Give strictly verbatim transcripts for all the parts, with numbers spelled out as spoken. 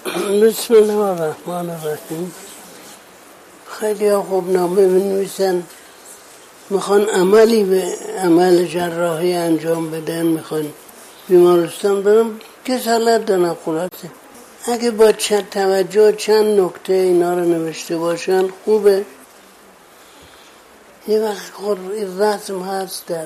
بسم الله الرحمن الرحیم. خیلی ها خوب نامه بنویسن، میخوان عملی به عمل جراحی انجام بدن، میخوان بیمارستان برم، کسالت دارن. خلاصه اگه با چند توجه چند نکته اینا رو نوشته باشن خوبه. یه وقت خود رسم هست در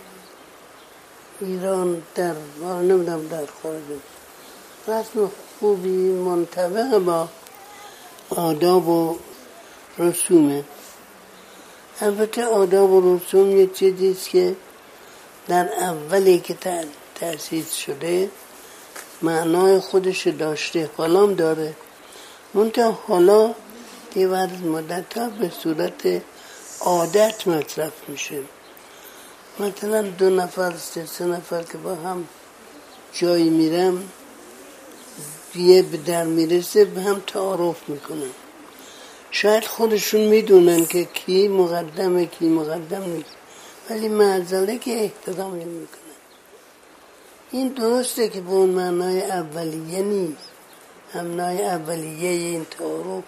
ایران، در نمیدونم در خارج، رسم خوبی منطبق با آداب و رسومه. البته آداب و رسوم یه چیزیست که در اولی که تأسیس شده معنای خودش داشته، حالا داره، منتها حالا یه بعد مدت ها به صورت عادت مصرف میشه. مثلا دو نفر سه, سه نفر که با هم جایی میرم، یه به در میرسه به هم تعارف میکنن. شاید خودشون میدونن که کی مقدمه کی مقدم نیست، ولی معذره که احترام میکنن. این درسته که به اون معنای اولیه نیست، معنای اولیه این تعارف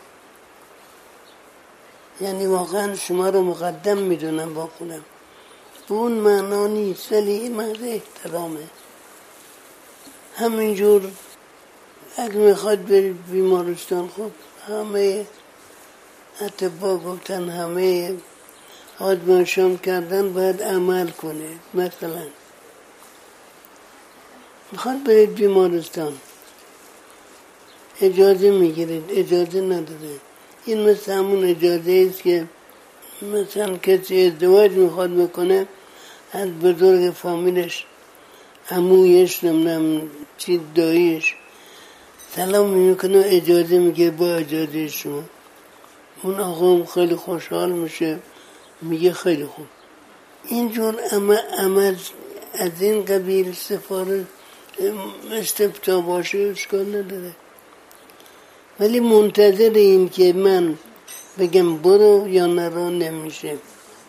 یعنی واقعا شما رو مقدم میدونم با خودم، به اون معنا نیست، ولی این محض احترامه. همینجور اگه میخواد برید بیمارستان، خب همه اطباء گفتن همه آزمایشام کردن باید عمل کنه. مثلا میخواد برید بیمارستان اجازه میگیرید، اجازه نداره. این مثل همون اجازه است که مثلا کسی ازدواج میخواد بکنه، از بزرگ فامیلش، عمویش، نمیدونم چی، داییش سلام میکنه، اجازه میگه با اجازه شما. اون آقا خیلی خوشحال میشه، میگه خیلی خوب. اینجور عمل از این قبیل سفارش استفتاء باشه اشکال نداره، ولی منتظر این که من بگم برو یا نرو نمیشه.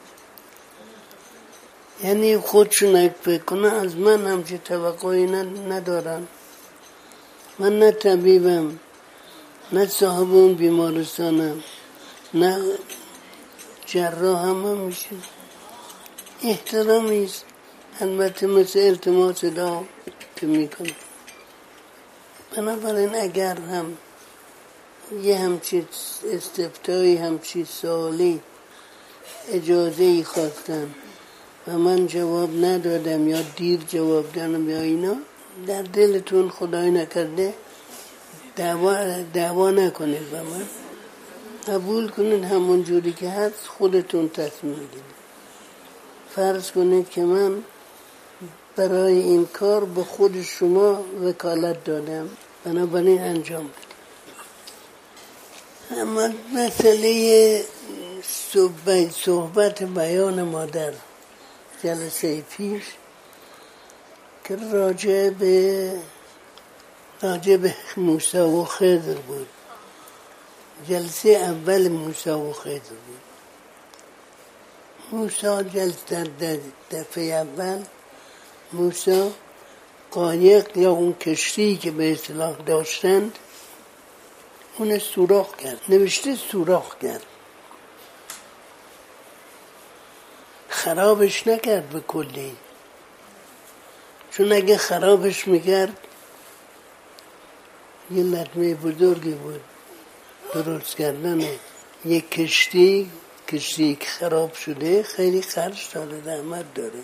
یعنی خودشون اگه فکر کنه از من همچه توقعی ندارن. من نه طبیبم، نه صاحب اون بیمارستانم، نه جراح هم میشه. احترامیست، البته مثل التماس دعا که میکنه. بنابراین اگر هم یه همچی استفتایی، همچی سوالی اجازه ای خواستن و من جواب ندادم یا دیر جواب دادم یا اینا، در دلتون خدای نکرده دعوا, دعوا نکنید و من قبول کنید همون جوری که هست، خودتون تصمیم بگیرید. فرض کنید که من برای این کار به خود شما وکالت دادم، بنابراین انجام بدید. اما مسئله صحبت, صحبت بیان ما در جلسه پیش که راجع به راجع به موسی و خضر بود. جلسه اول موسی و خضر بود. موسی جلسه در دفعه اول موسی قایق یا اون کشتی که به اصطلاح داشتند اون سوراخ کرد، نوشته سوراخ کرد، خرابش نکرد به کلی، چون اگه خرابش میکرد یه لطمه بزرگی بود. درست کردن یک کشتی کشتی که خراب شده خیلی خرج داره، زحمت داره.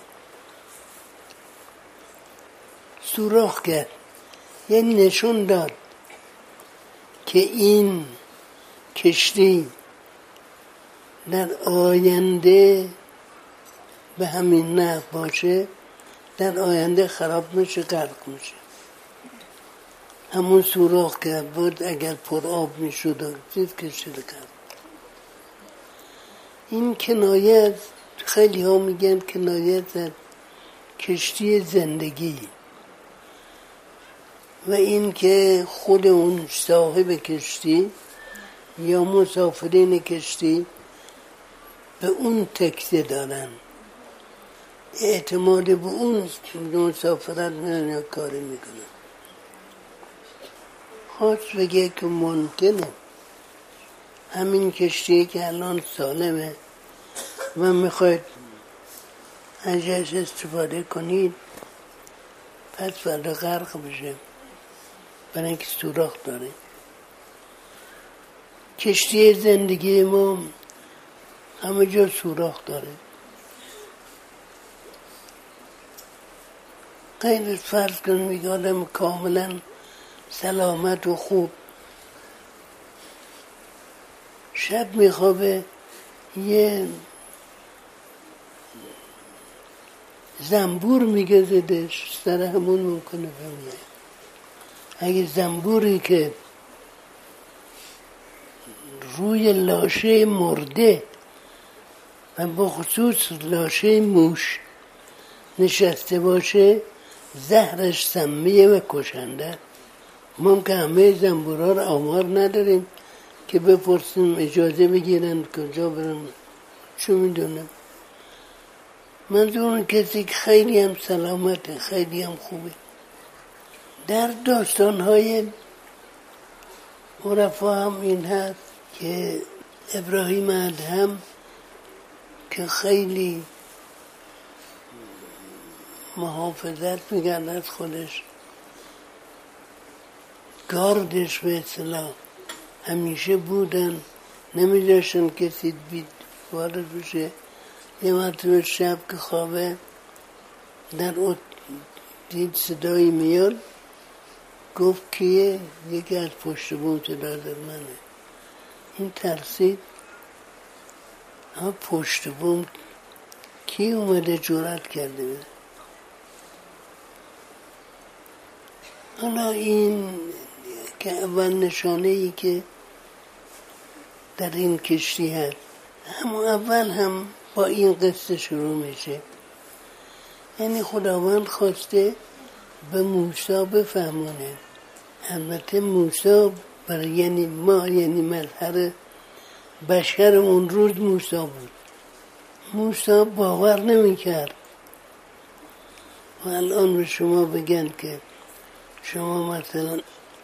سوراخ کرد یعنی نشون داد که این کشتی در آینده به همین نحو باشه، در آینده خراب میشه، غرق میشه. همون سوراخ کرد بود، اگر پر آب میشد و چیز کشتی کرد. این کنایه، خیلی ها میگن کنایه از کشتی زندگی، و این که خود اون صاحب کشتی یا مسافرین کشتی به اون تکیه دارن، اعتماد به اون مسافرت میرن یا کاری میکنن. خواست بگه که ممکنه همین کشتی که الان سالمه و میخواید ازش استفاده کنید پس فردا غرق بشه، برای اینکه سوراخ داره. کشتی زندگی ما همه جا سوراخ داره. غیر فرض کن میگه آدم کاملا سلامت و خوب شب میخوابه یه زنبور میگه زدش سر همون ممکنه بمیره. اگه زنبوری که روی لاشه مرده و بخصوص لاشه موش نشسته باشه زهرش سمیه و کشنده. ما که همه زنبورها رو آمار نداریم که بپرسیم اجازه بگیرن کجا برن، چون میدونم. منظور کسی که خیلی هم سلامته، خیلی هم خوبه. در داستان‌های عرفا هم این هست که ابراهیم ادهم که خیلی محافظت میگن از خودش، گاردش به اصطلاح همیشه بودن، نمیذاشتن کسی بید وارد بشه. یه مرتبه شب که خوابه در اوت دید صدایی میاد، گفت کیه؟ یکی از پشت بوم صدا زد منه. این ترسید، ها پشت بوم کی اومده جرأت کرده بده. حالا این که اول نشانه ای که در این کشتی هست، همون اول هم با این قصه شروع میشه. یعنی خداوند خواسته به موسی بفهمونه. البته موسی برای یعنی ما یعنی مظهر بشر اون روز موسی بود. موسی باور نمیکرد. و الان به شما بگن که شما مثلا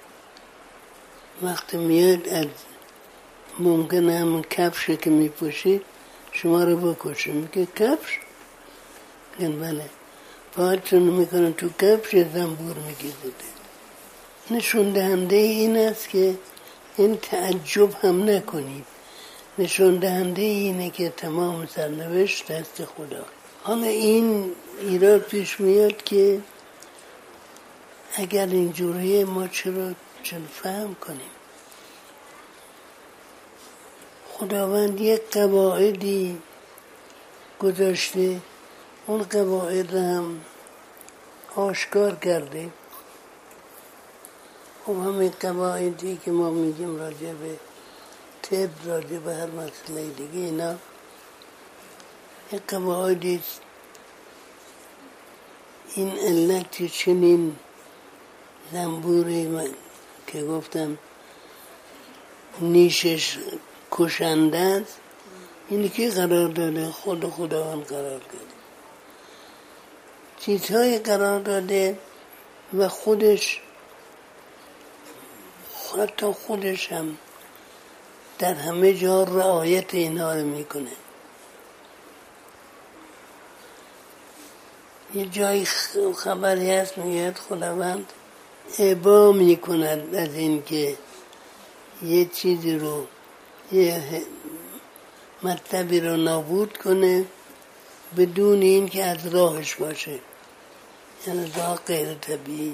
وقتی میاد از ممکنه همون کفشه که میپوشید شما رو بکشه، میگه کفش؟ میگن بله. پاهاتون میکنن تو کفش زنبور میگیزده. نشون دهنده این است که این تعجب هم نکنید. نشون دهنده اینه که تمام سرنوشت دست خدا. حالا این ایراد پیش میاد که اگر اینجوریه ما چرا چرا فهم کنیم؟ خداوند یک قواعدی گذاشته، اون قواعد هم آشکار کرده. خب همین قواعدی که ما میگیم راجع به طب، راجع به هر مسئله دیگه، اینا یک قواعدی است. این علت چنین زنبوری من که گفتم نیشش کشنده است، اینی که قرار داده خود خداوند قرار داده، چیزهای قرار داده و خودش حتی خودش هم در همه جا رعایت اینها رو میکنه. یه جای خبری هست میگه خداوند ابا میکند از این که یه چیزی رو یه مطلبی رو نابود کنه بدون این که از راهش باشه، یعنی راه غیر طبیعی.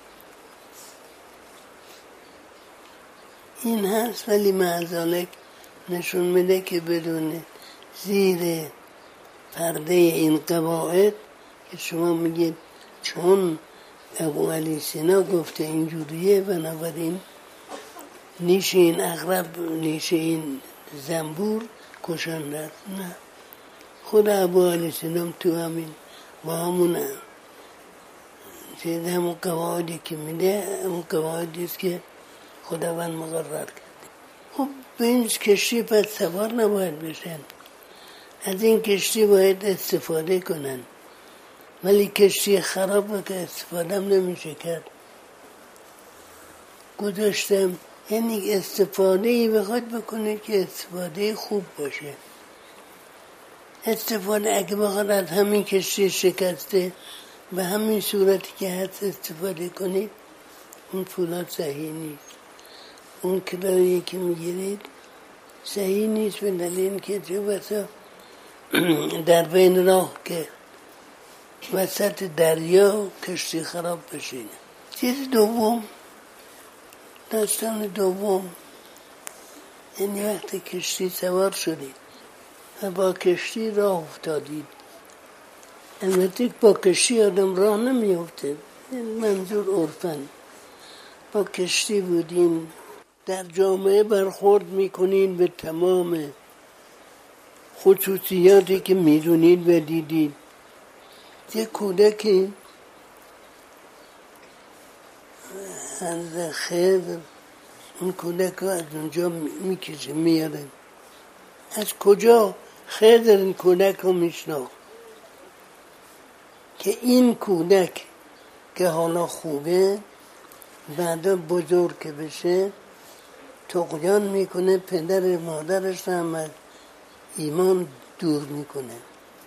این هست ولی معذالک نشون میده که بدون زیر پرده این قواعد که شما میگید چون ابو علی سینا گفته اینجوریه بنابراین نیش این اغرب نیش این زنبور کشنده است. نه، خود ابو علی سینا تو همین با همون چیز همون قواعدی که میده همون قواعدی است که خداوند مقرر کرده. خب به این کشتی پس سوار نباید بشن، از این کشتی باید استفاده کنن، ولی کشتی خراب که استفاده هم نمیشه کرد. گذاشتم. یعنی استفاده ای بخواد بکنه که استفاده خوب باشه. استفاده اگه بخواد از همین کشتی شکسته به همین صورتی که هست استفاده کنید، اون فولاد صحیح نیست. اون کرایه‌ای که میگیرید صحیح نیست، به دلیل اینکه چه بسا در بین راه که وسط دریا کشتی خراب بشینه. چیز دوم، داستان دوم، یعنی وقتی کشتی سوار شدید و با کشتی راه افتادید. البته با کشتی آدم راه نمیفته، منظور عرفاً. با کشتی بودین، در جامعه برخورد میکنین به تمام خصوصیاتی که میدونید و دیدید. یک کودکی از خضر اون کودک رو از اونجا میکشه میاره. از کجا خضر این کودک رو میشناخت که این کودک که حالا خوبه بعدا بزرگ که بشه طغیان میکنه، پدر مادرش هم از ایمان دور میکنه.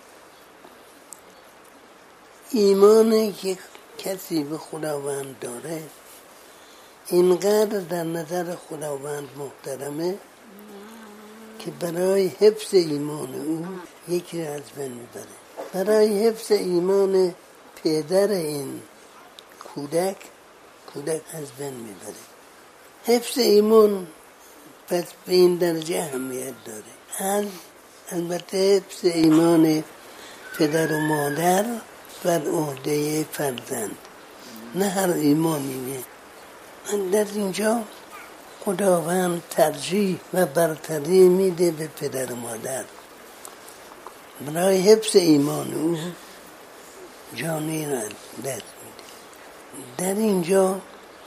ایمانی که کسی به خداوند داره اینقدر در نظر خداوند محترمه که برای حفظ ایمان او یکی را از بین میبره. برای حفظ ایمان پدر این کودک کودک از بین میبره. حفظ ایمان پس به این درجه اهمیت داره. از البته حفظ ایمان پدر و مادر بر عهده فرزند، نه هر ایمانیه. من در اینجا خداوند ترجیح و برتری میده به پدر و مادر. برای حفظ ایمان او جانی را دست میده. در اینجا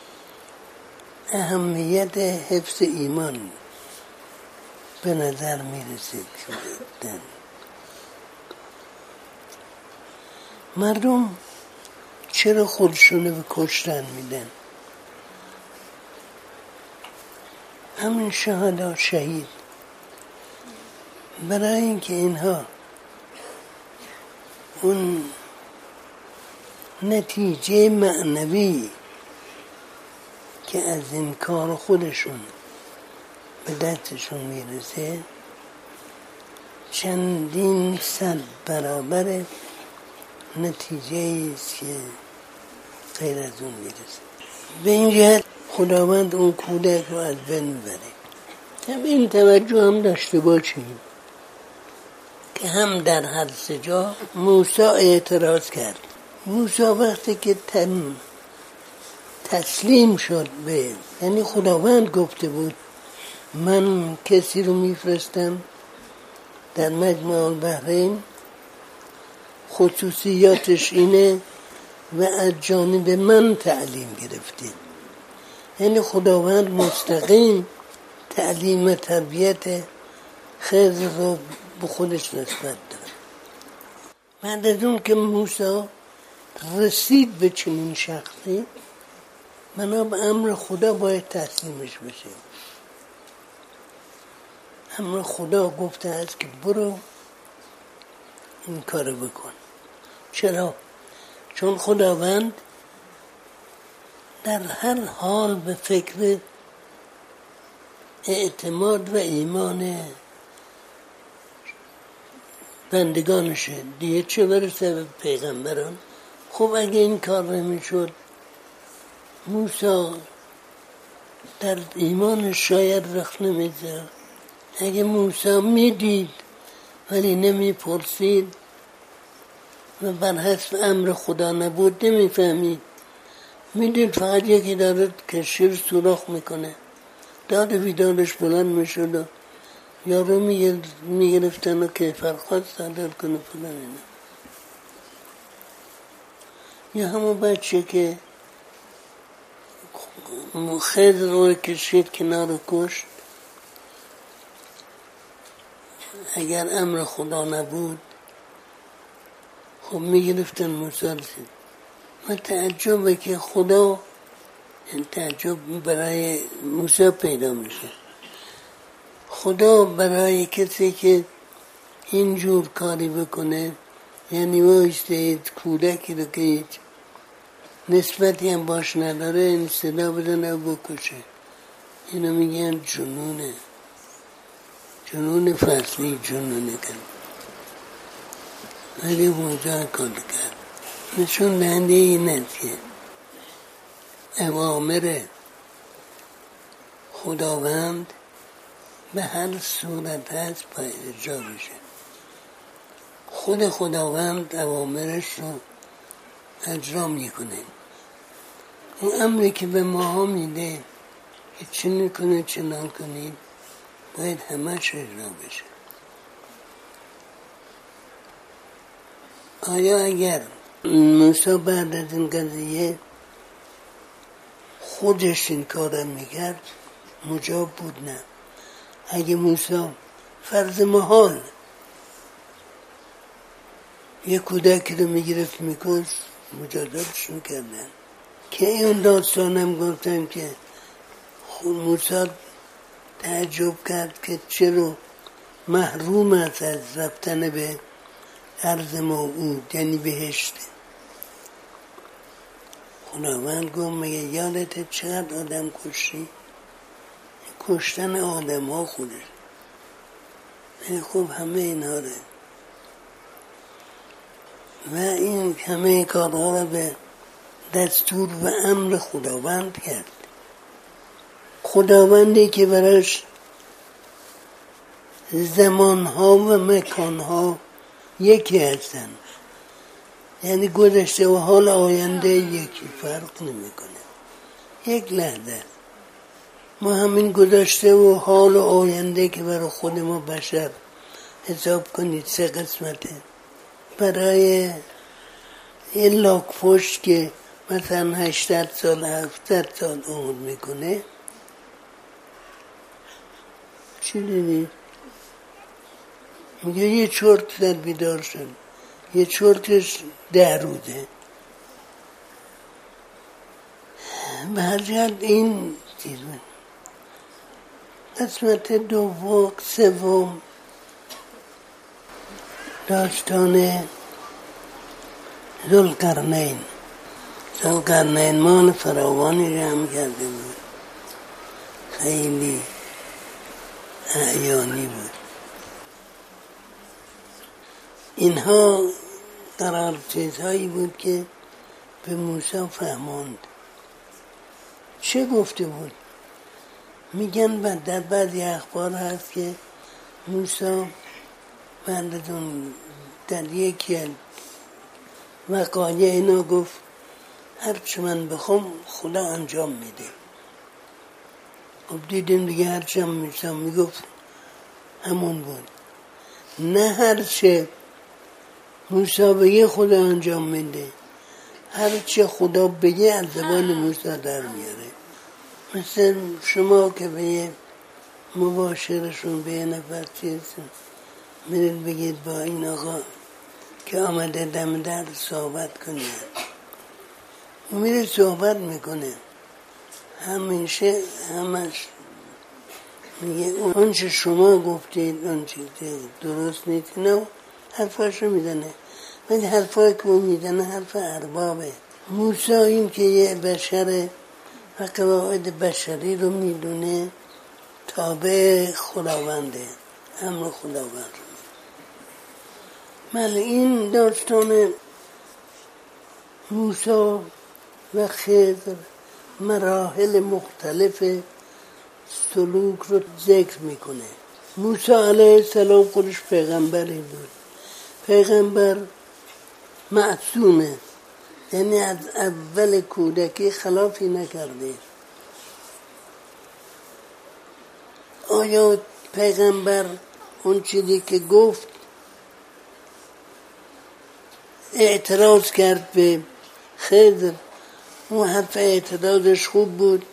اهمیت حفظ ایمان به نظر میرسید. مردم چرا خودشونو به کشتن میدن؟ همین شهدا شهید برای اینکه اینها اون نتیجه معنوی که از این کار خودشون به دستشون میرسه چندین صد برابر نتیجه است که غیر از اون میرسه. به این جهت خداوند اون کودک رو از بین میبره. هم این توجه هم داشته باشیم که هم در هر سه جا موسی اعتراض کرد. موسی وقتی که تم تسلیم شد به، یعنی خداوند گفته بود من کسی رو میفرستم در مجمع البحرین، خصوصیاتش اینه و از جانب من تعلیم گرفته. یعنی خداوند مستقیم تعلیم و تربیت خضر رو به خودش نسبت داره. بعد از اون که موسی رسید به چنین شخصی، بنا به امر خدا باید تسلیمش بشه. امر خدا گفته است که برو این کارو بکن. چرا؟ چون خداوند در هر حال به فکر اعتماد و ایمان بندگانشه دیگه، چه برسه به پیغمبران. خب اگه این کار نمیشد، موسی در ایمانش شاید رخ نمیزد. اگه موسی میدید ولی نمیپرسید و بر حسب امر خدا نبود نمیفهمید، میدید فقط یکی داره کشتی رو سوراخ میکنه، داد بیدادش بلند میشد و یارو میگرفتن و کیفر خواست صادر کنه فلان اینا. یا همون بچه که خضر رو کشید کنار رو کشت، اگر امر خدا نبود خب میگرفتن موسی رسید. من تعجبه که خدا تعجب برای موسی پیدا میشه. خدا برای کسی که اینجور کاری بکنه، یعنی وایسته کودکی رو که هیچ نسبتی هم باش نداره این صدا بدنه و بکشه، اینو میگن جنونه، جنون فصلی جنونه کن. ولی موسی کار کرد. نشون دهنده اینه که اوامر خداوند به هر صورت هست باید اجرا بشه. خود خداوند اوامرش رو اجرا میکنه. اون امری که به ما میده که چه نکنه چه نکنید باید همش اجرا بشه. آیا اگر موسی بعد از این قضیه خودش این کار میکرد مجاب بود؟ نه. اگه موسی فرض محال یه کودکی رو میگرفت میکشت مجازاتش میکردن. که این داستانم گفتن که موسی تعجب کرد که چرا محروم است از رفتن به ارض موعود، یعنی بهشت. خداوند گفت مگه یادت چقدر آدم کشی؟ کشتن آدم ها خودش. خب همه اینها رو و این همه کارها رو به دستور و امر خداوند کرد. خداوندی که براش زمانها و مکانها یکی هستن، یعنی گذشته و حال آینده یکی، فرق نمیکنه. یک لحظه ما همین گذشته و حال و آینده که برای خود ما بشر حساب کنید سه قسمته. برای یه لاک‌پشت که مثلا هشتصد سال هفتصد سال عمر میکنه، چی دیدید؟ میگه یه چرت در بیدار شد، یه چرتش ده روزه. به هر جهت این چیز من قسمت دوم سوم داستان ذوالقرنین. ذوالقرنین مال فراوانی جمع کرده بود، خیلی اعیانی بود. اینها قرار چیزهایی بود که به موسی فهماند. چه گفته بود؟ میگن بعد در بعضی اخبار هست که موسی بعد از اون در یکی وقایع اینا گفت هرچی من بخوام خدا انجام میده. خب دیدیم دیگه هرچی هم موسی میگفت همون بود. نه هرچی موسی بگه خدا انجام میده، هرچی خدا بگه از زبان موسی در میاره. مثل شما که به یه مباشرشون به یه نفر چیزن میرید بگید با این آقا که آمده دم در صحبت کنید، میره صحبت میکنه، همیشه همش میگه اون چه شما گفتید اون چیز درست نیست، نه حرفاشو میزنه. ولی حرفایی که اون میزنه حرف اربابه. موسی این که یه بشره و قواعد بشری رو میدونه، تابع خداونده، امر خداوند. بله این داستان موسی و خضر مراحل مختلف سلوک رو ذکر میکنه. موسی علیه السلام خودش پیغمبری بود. پیغمبر معصومه، یعنی از اول کودکی خلافی نکرده. آیا پیغمبر اون چیزی که گفت اعتراض کرد به خضر، اون حرف اعتراضش خوب بود؟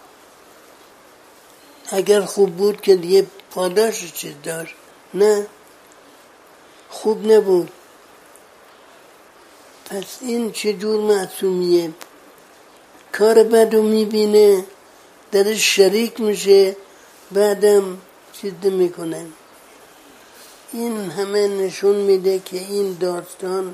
اگر خوب بود که دیگه پاداش چیز داشت؟ نه، خوب نبود. پس این چجور معصومیه؟ کار بد رو میبینه درش شریک میشه بعدم چیز میکنه. این همه نشون میده که این داستان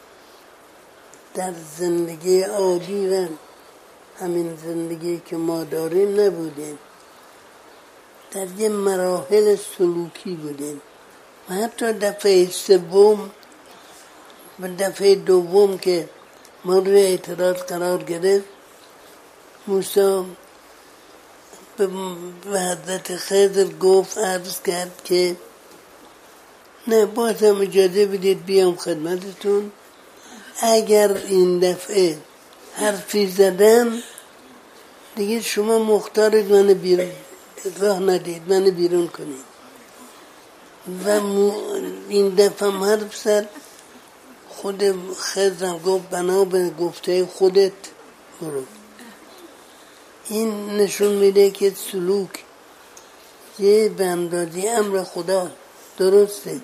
در زندگی عادی و همین زندگی که ما داریم نبوده، در یه مراحل سلوکی بوده. و حتی دفعه سوم و دفعه دوم که مورد اعتراض قرار گرفت، موسی به حضرت خضر گفت، عرض کرد که نه بازم اجازه بدید بیام خدمتتون، اگر این دفعه حرفی زدم دیگه شما مختارید منو بیرون راه ندید، منو بیرون کنید. و این دفعه هم حرف زد، خود خضرم گفت بنا به گفته خودت برو. این نشون میده که سلوک یه به اندازه امر خدا درسته.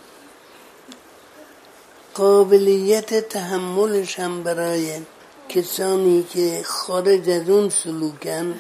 قابلیت تحملش هم برای کسانی که خارج از اون سلوکن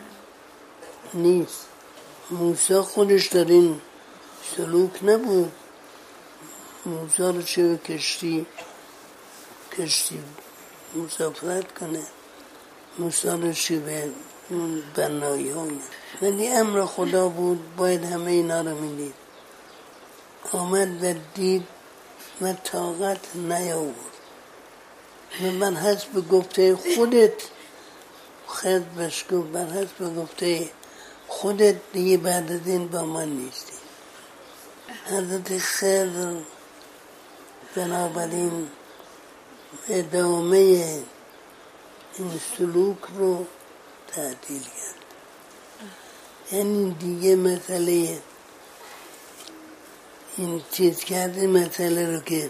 نیست. موسی خودش در این سلوک نبود. موسی رو چه کشتی کشتی مسافرت کنه، موسی رو چه به بنایی های، ولی امر خدا بود، باید همه اینا رو میدید. آمد و دید و طاقت نیاورد و من حسب گفته خودت خد بشکو بر حسب گفته خودت دیگه بعد از این با من نیستی. حضرت خضر بنابراین ادامه این سلوک رو تعدیل کرد. یعنی دیگه مسئله این چیز کرده، مسئله رو که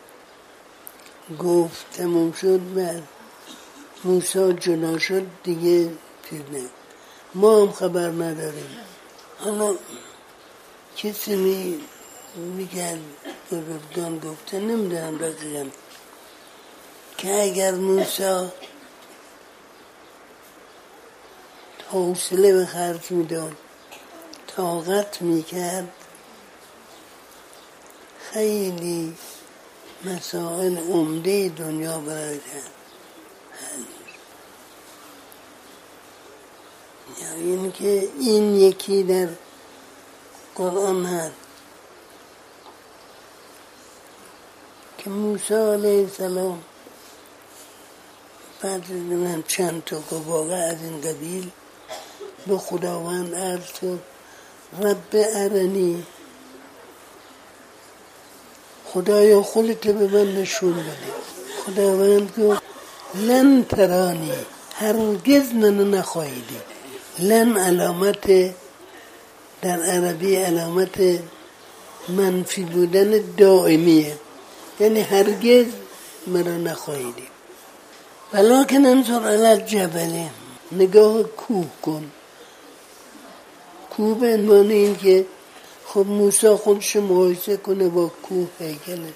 گفت تموم شد و موسی جدا شد دیگه چیز نه، ما هم خبر نداریم. حالا کسی می میگن بزرگان گفته، نمیدونم دقیقا، که اگر موسی حوصله به خرج میداد، طاقت میکرد، خیلی مسائل عمده دنیا برای حل. یعنی این که این یکی در قرآن هست که موسی علیه السلام بعد من چند تا واقع از این قبیل به خداوند عرض کرد، رب ارنی، خدایا خودت به من نشون بده. خداوند گفت لن ترانی، هرگز منو نخواهی دید. لن علامت در عربی علامت منفی بودن دائمیه، یعنی هرگز منو نخواهی دید. ولکن انظر علی الجبل، نگاه کوه کن. کوه به عنوان این که خب موسی خودش مقایسه کنه با کوه هیکله.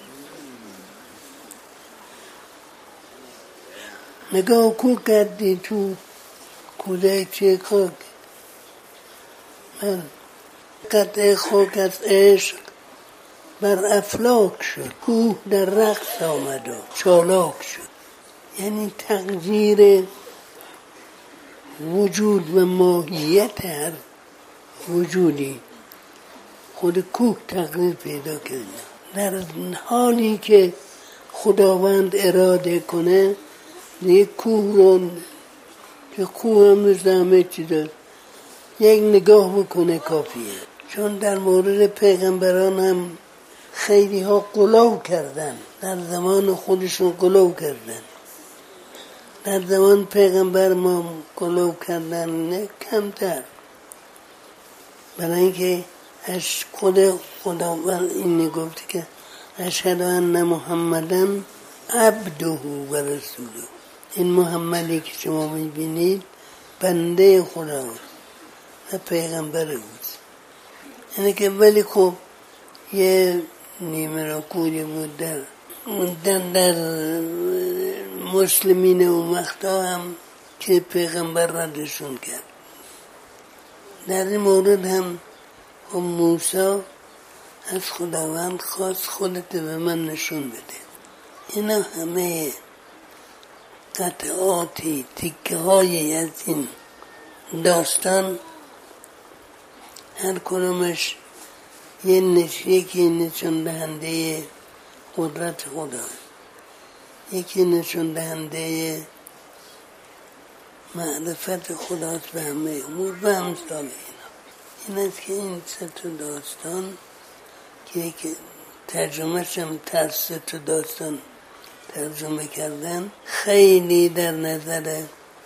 نگاه کوه کردی تو کوله چه خاک، من قطع خاک از عشق بر افلاک شد، کوه در رقص آمد و چالاک شد. یعنی تغییر وجود و ماهیت هر وجودی خود کوه تغییر پیدا کرده. در حالی که خداوند اراده کنه یک کوه رو که کوه هم مثل همه چیز یک نگاه بکنه کافیه. چون در مورد پیغمبران هم خیلی ها غلو کردن، در زمان خودشون غلو کردن. در زمان پیغمبر ما غلو کردن نه کمتر، برای اینکه اش خود خداوند این نگفته که اشهد ان محمدن عبده و رسوله. این محمدی که شما میبینید بنده خداست و پیغمبر بود. یعنی که ولی خب یه نیمه را کوری بود در در, در مسلمین اون وقتا هم که پیغمبر ردشون کرد. در این مورد هم هم موسی از خداوند خواست خودت به من نشون بده. اینا همه قطعاتی تیکه های از این داستان هر کدومش یه نش... یکی نشون دهنده قدرت خدا، یکی نشون دهنده معرفت خداست به همه امور و همسال اینا. این است که این سه تا داستان که ترجمه شم تر سه تا داستان ترجمه کردن خیلی در نظر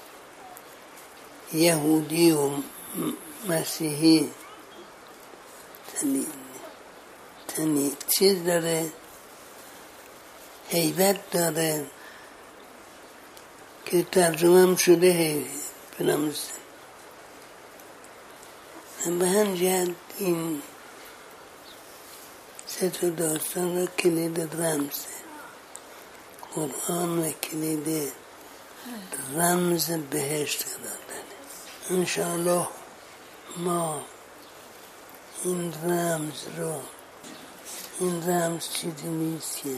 یهودی و مسیحی تنی تنی چیز داره، هیبت داره که ترجمه هم شده هی بنامستن. به هم جهت این سه تا داستان را کلید رمزه، قرآن و کلید رمز بهشت قرار داده. انشاءالله ما این رمز رو، این رمز چیزی نیست که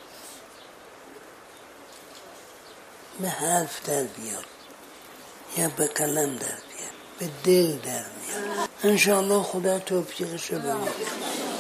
به حرف در بیاد یا به قلم در بیاد، به دل در بیاد. انشاءالله خدا توفیقش رو بمیده.